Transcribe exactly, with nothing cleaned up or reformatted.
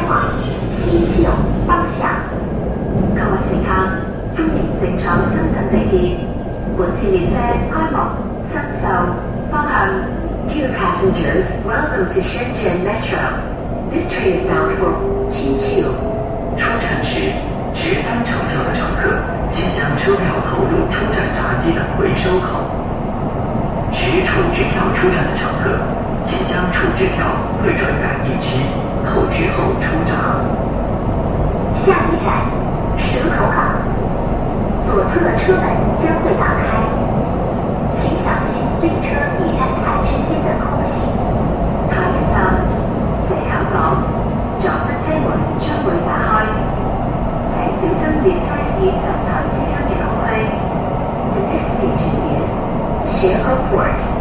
滑，西向北向。各位乘客，歡迎乘坐深圳地鐵。本次列車開幕新秀方向。Dear passengers, welcome to Shenzhen Metro. This train is bound for Qinqiu. 出站时，持单程上的乘客，请将车票投入出站闸机的回收口。持储值票出站的乘客，请将储值票退转感应区，透支后出闸。 下一站，蛇口港，左侧车门将会打开，请小心列车与站台之間嘅空隙。下一站，蛇口港，左側車門將會打開，請小心列車與站台之間嘅空隙。The next station is 蛇口 Port.